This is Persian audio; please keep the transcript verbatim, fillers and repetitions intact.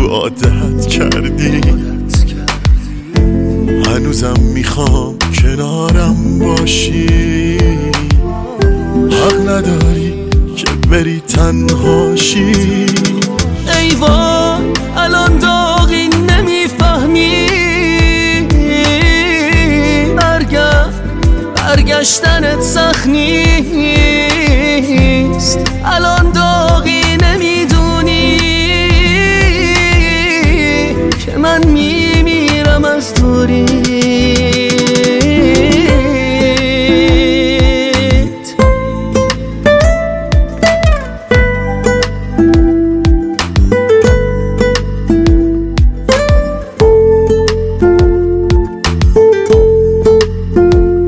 عادت کردی. هنوزم میخوام کنارم باشی، حق نداری که بری تنهاشی. ای وای الان داغی نمیفهمی، برگشت برگشتنت سخت نیست.